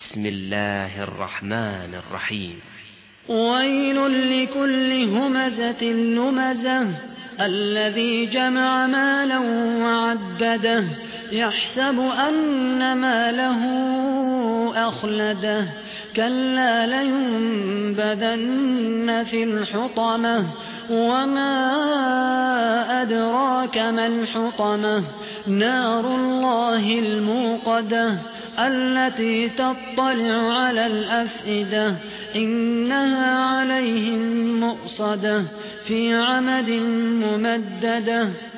بسم الله الرحمن الرحيم. ويل لكل همزة لمزة الذي جمع مالا وعدده يحسب أن ماله أخلده كلا لينبذن في الحطمة وما أدراك ما الحطمة نار الله الموقدة التي تطلع على الأفئدة إنها عليهم مؤصدة في عمد ممددة